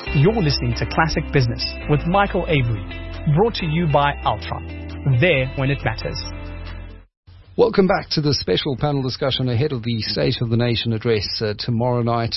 You're listening to Classic Business with Michael Avery, brought to you by Ultra. There when it matters. Welcome back to the special panel discussion ahead of the State of the Nation address tomorrow night.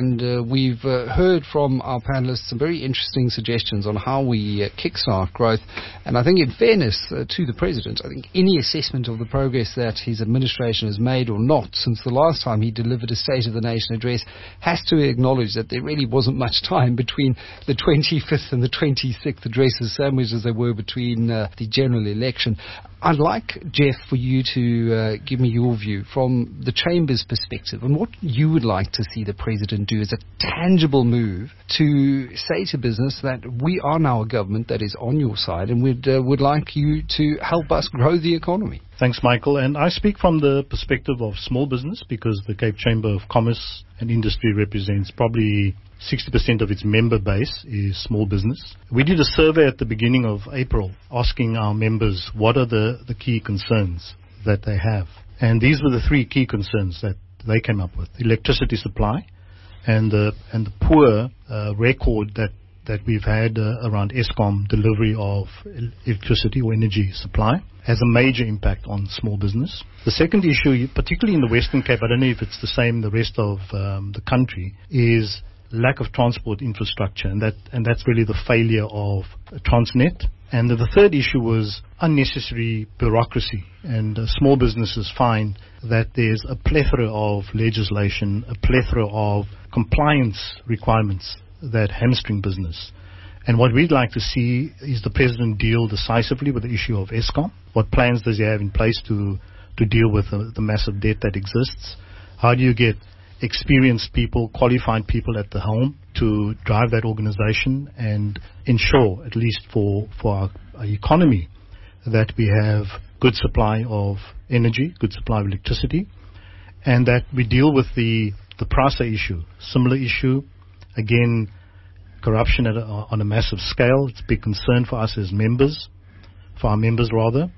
We've heard from our panelists some very interesting suggestions on how we kickstart growth. And I think in fairness to the President, I think any assessment of the progress that his administration has made or not since the last time he delivered a State of the Nation address has to acknowledge that there really wasn't much time between the 25th and the 26th addresses, sandwiched as they were between the general election. I'd like, Jeff, for you to give me your view from the Chamber's perspective on what you would like to see the President do as a tangible move to say to business that we are now a government that is on your side and would like you to help us grow the economy. Thanks, Michael. And I speak from the perspective of small business because the Cape Chamber of Commerce and Industry represents probably 60% of its member base is small business. We did a survey at the beginning of April asking our members what are the key concerns that they have. And these were the three key concerns that they came up with. Electricity supply and the poor record that we've had around Eskom delivery of electricity or energy supply has a major impact on small business. The second issue, particularly in the Western Cape, I don't know if it's the same in the rest of the country, is lack of transport infrastructure, and that's really the failure of Transnet. And the third issue was unnecessary bureaucracy, and small businesses find that there's a plethora of legislation, a plethora of compliance requirements that hamstring business. And what we'd like to see is the President deal decisively with the issue of Eskom. What plans does he have in place to deal with the massive debt that exists? How do you get experienced people, qualified people at the helm to drive that organization and ensure, at least for our economy, that we have good supply of energy, good supply of electricity, and that we deal with the PRASA issue. Similar issue, again, corruption on a massive scale. It's a big concern for us as members, for our members rather.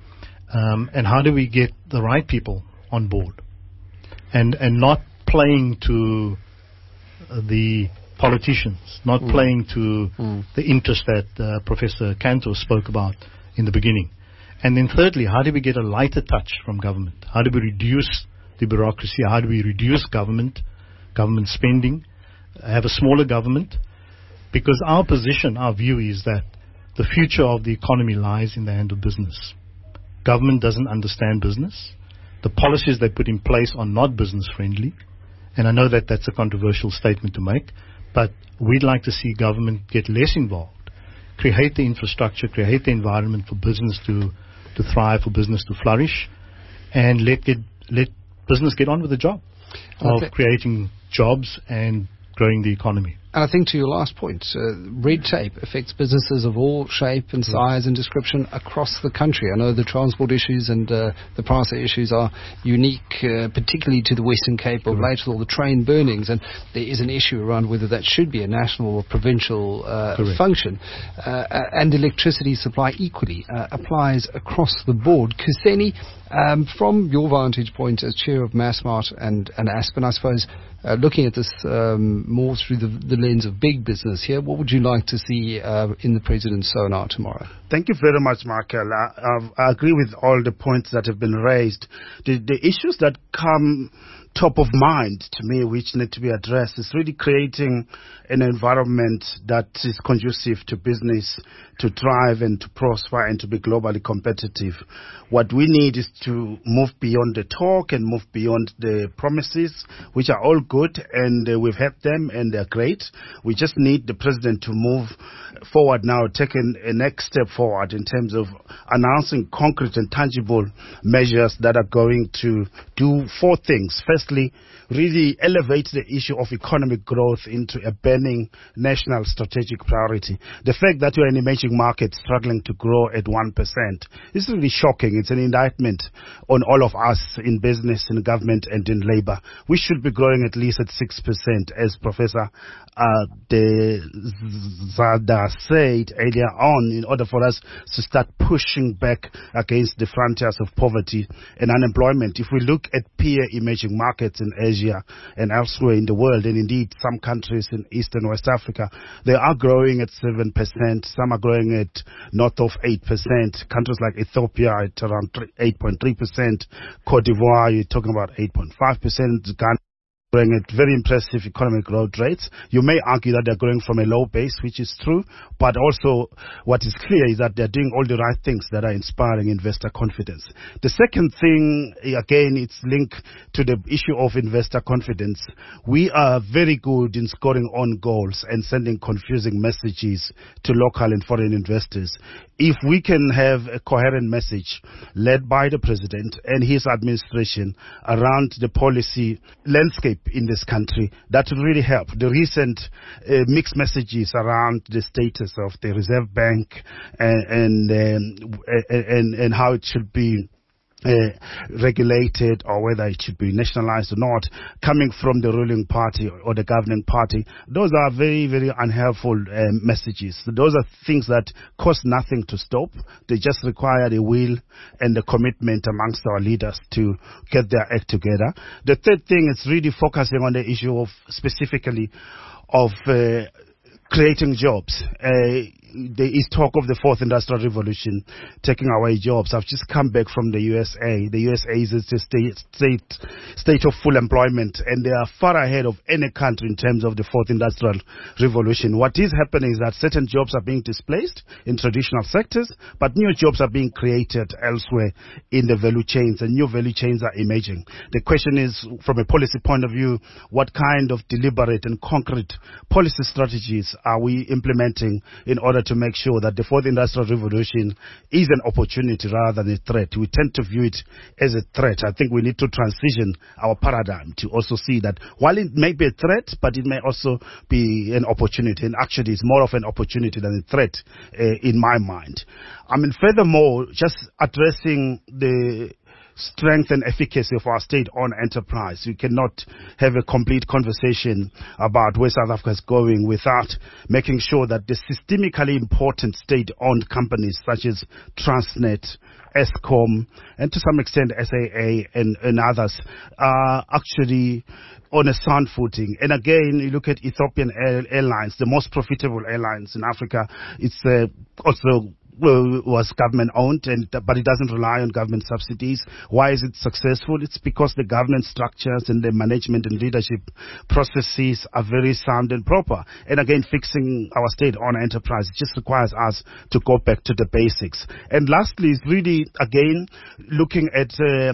And how do we get the right people on board and not playing to the politicians, not playing to the interest that Professor Cantor spoke about in the beginning. And then thirdly, how do we get a lighter touch from government? How do we reduce the bureaucracy? How do we reduce government spending, have a smaller government? Because our position, our view is that the future of the economy lies in the hand of business. Government doesn't understand business. The policies they put in place are not business friendly. And I know that that's a controversial statement to make, but we'd like to see government get less involved, create the infrastructure, create the environment for business to thrive, for business to flourish, and let business get on with the job of creating jobs and growing the economy. And I think to your last point, red tape affects businesses of all shape and size and description across the country. I know the transport issues and the PRASA issues are unique, particularly to the Western Cape of late with all the train burnings, and there is an issue around whether that should be a national or provincial function. And electricity supply equally applies across the board. Kuseni, from your vantage point as chair of Massmart and Aspen, I suppose, looking at this more through the lens of big business here, what would you like to see in the President's sonar tomorrow? Thank you very much, Michael. I agree with all the points that have been raised. The issues that come top of mind to me, which need to be addressed, is really creating an environment that is conducive to business to thrive and to prosper and to be globally competitive. What we need is to move beyond the talk and move beyond the promises, which are all good, and we've had them and they're great. We just need the President to move forward now, taking a next step forward in terms of announcing concrete and tangible measures that are going to do four things. Firstly, really elevate the issue of economic growth into a burning national strategic priority. The fact that we're an emerging market struggling to grow at 1% is really shocking. It's an indictment on all of us in business, in government, and in labor. We should be growing at least at 6%, as Professor De Zada said earlier on, in order for us to start pushing back against the frontiers of poverty and unemployment. If we look at peer emerging markets, markets in Asia and elsewhere in the world, and indeed some countries in East and West Africa, they are growing at 7%. Some are growing at north of 8%. Countries like Ethiopia at around 8.3%. Cote d'Ivoire, you're talking about 8.5%. Ghana growing at very impressive economic growth rates. You may argue that they're growing from a low base, which is true, but also what is clear is that they're doing all the right things that are inspiring investor confidence. The second thing, again, it's linked to the issue of investor confidence. We are very good in scoring on goals and sending confusing messages to local and foreign investors. If we can have a coherent message led by the president and his administration around the policy landscape in this country, that would really help. The recent mixed messages around the status of the Reserve Bank and how it should be regulated or whether it should be nationalized or not, coming from the ruling party or the governing party, those are very, very unhelpful messages. Those are things that cost nothing to stop. They just require the will and the commitment amongst our leaders to get their act together. The third thing is really focusing on the issue of specifically of creating jobs. There is talk of the fourth industrial revolution taking away jobs. I've just come back from the USA. The USA is a state of full employment, and they are far ahead of any country in terms of the fourth industrial revolution. What is happening is that certain jobs are being displaced in traditional sectors, but new jobs are being created elsewhere in the value chains, and new value chains are emerging. The question is, from a policy point of view, what kind of deliberate and concrete policy strategies are we implementing in order to make sure that the fourth industrial revolution is an opportunity rather than a threat? We tend to view it as a threat. I think we need to transition our paradigm to also see that while it may be a threat, but it may also be an opportunity. And actually, it's more of an opportunity than a threat in my mind. I mean, furthermore, just addressing the strength and efficacy of our state-owned enterprise. We cannot have a complete conversation about where South Africa is going without making sure that the systemically important state-owned companies such as Transnet, Eskom, and to some extent SAA and others are actually on a sound footing. And again, you look at Ethiopian Airlines, the most profitable airlines in Africa. It's also was government owned, but it doesn't rely on government subsidies. Why is it successful? It's because the governance structures and the management and leadership processes are very sound and proper. And again, fixing our state-owned enterprise just requires us to go back to the basics. And lastly, is really again looking at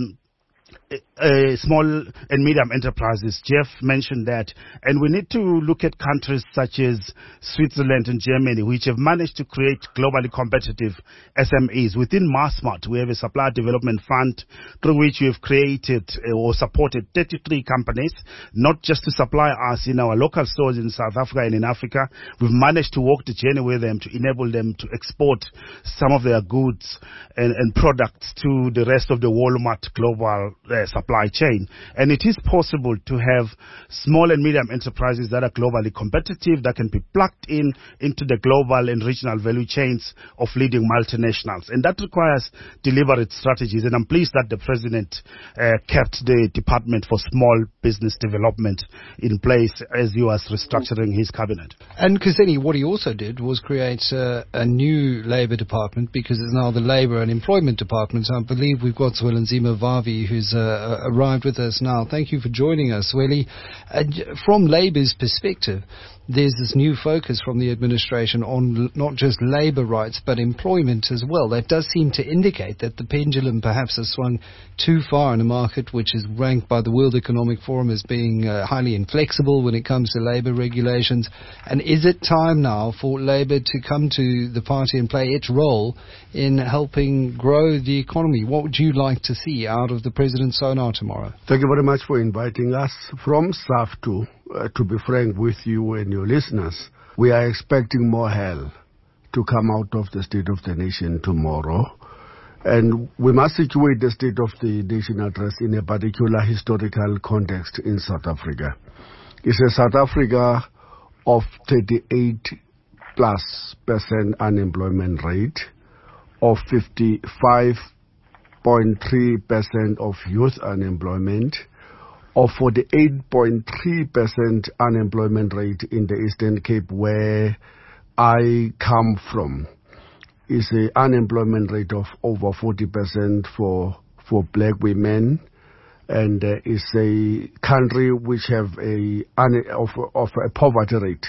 small and medium enterprises. Jeff mentioned that, and we need to look at countries such as Switzerland and Germany, which have managed to create globally competitive SMEs. Within Massmart, we have a supplier development fund through which we have created or supported 33 companies, not just to supply us in our local stores in South Africa and in Africa. We've managed to walk the journey with them to enable them to export some of their goods and products to the rest of the Walmart global supply chain. And it is possible to have small and medium enterprises that are globally competitive, that can be plugged into the global and regional value chains of leading multinationals. And that requires deliberate strategies. And I'm pleased that the president kept the Department for Small Business Development in place as he was restructuring his cabinet. And Kuseni, what he also did was create a new Labour department, because it's now the Labour and Employment Department. I believe we've got Zwelinzima Vavi, who's arrived with us now. Thank you for joining us, Zweli. From Labour's perspective, there's this new focus from the administration on not just labour rights but employment as well. That does seem to indicate that the pendulum perhaps has swung too far in a market which is ranked by the World Economic Forum as being highly inflexible when it comes to labour regulations. And is it time now for Labour to come to the party and play its role in helping grow the economy? What would you like to see out of the President's sonar tomorrow? Thank you very much for inviting us. From SAFTU, to be frank with you and your listeners, we are expecting more hell to come out of the State of the Nation tomorrow. And we must situate the State of the Nation address in a particular historical context in South Africa. It's a South Africa of 38+% unemployment rate, of 55.3% of youth unemployment, of 48.3% unemployment rate in the Eastern Cape, where I come from. Is an unemployment rate of over 40% for black women, and is a country which have a poverty rate,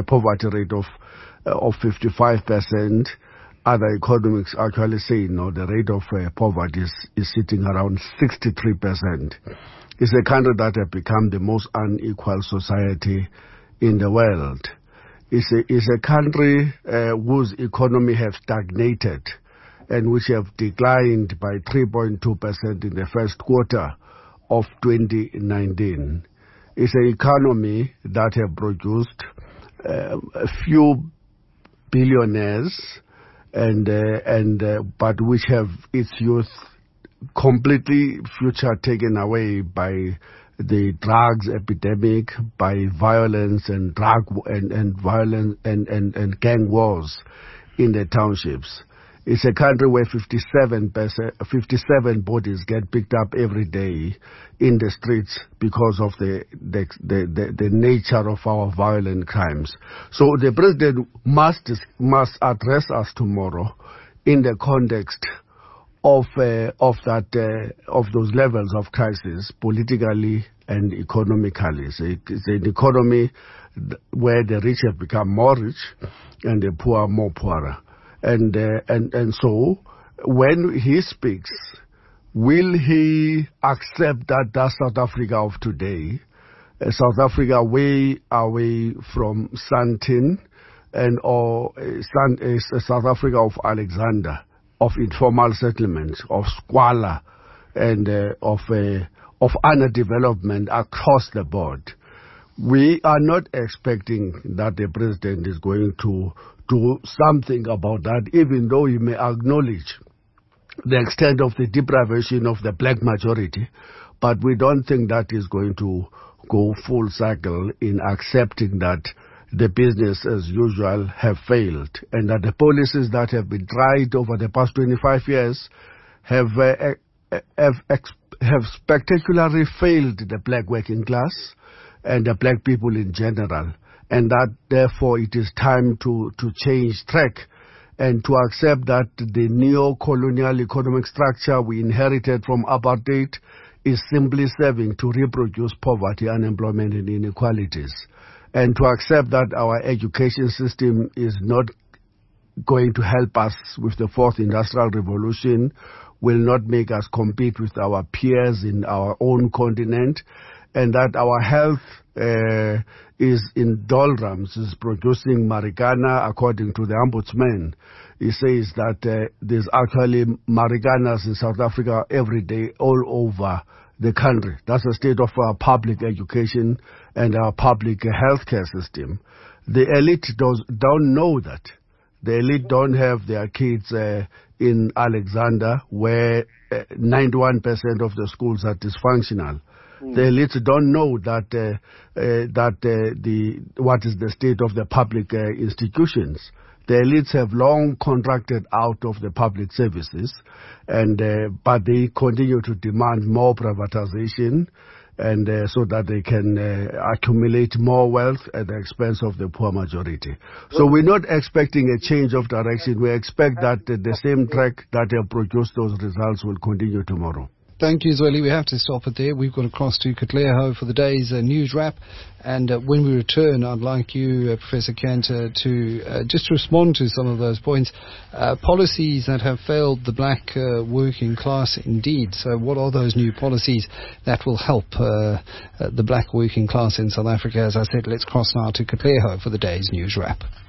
of 55%. Other economics actually say the rate of poverty is sitting around 63%. It's a country that has become the most unequal society in the world. It's a country whose economy has stagnated and which have declined by 3.2% in the first quarter of 2019. It's an economy that have produced a few billionaires but which have its youth completely future taken away by the drugs epidemic, by violence and violence and gang wars in the townships. It's a country where 57 bodies get picked up every day in the streets because of the nature of our violent crimes. So the president must address us tomorrow in the context of those levels of crisis, politically and economically. So it's an economy where the rich have become more rich and the poor more poorer. And so when he speaks, will he accept that South Africa of today, South Africa way away from Sandton or South Africa of Alexander, of informal settlements, of squalor, and of underdevelopment across the board? We are not expecting that the president is going to do something about that, even though he may acknowledge the extent of the deprivation of the black majority. But we don't think that is going to go full cycle in accepting that the business as usual have failed, and that the policies that have been tried over the past 25 years have spectacularly failed the black working class and the black people in general, and that therefore it is time to change track and to accept that the neo-colonial economic structure we inherited from apartheid is simply serving to reproduce poverty, unemployment and inequalities, and to accept that our education system is not going to help us with the fourth industrial revolution, will not make us compete with our peers in our own continent, and that our health is in doldrums, is producing marikana. According to the ombudsman, he says that there's actually maricanas in South Africa every day all over the country. That's the state of our public education and our public healthcare system. The elite don't know that. The elite don't have their kids in Alexander, where 91% of the schools are dysfunctional. The elites don't know that what is the state of the public institutions. The elites have long contracted out of the public services, but they continue to demand more privatization, and so that they can accumulate more wealth at the expense of the poor majority. So we're not expecting a change of direction. We expect that the same track that have produced those results will continue tomorrow. Thank you, Zweli. We have to stop it there. We've got to cross to Katleho for the day's news wrap. And when we return, I'd like you, Professor Cantor, to just respond to some of those points. Policies that have failed the black working class indeed. So what are those new policies that will help the black working class in South Africa? As I said, let's cross now to Katleho for the day's news wrap.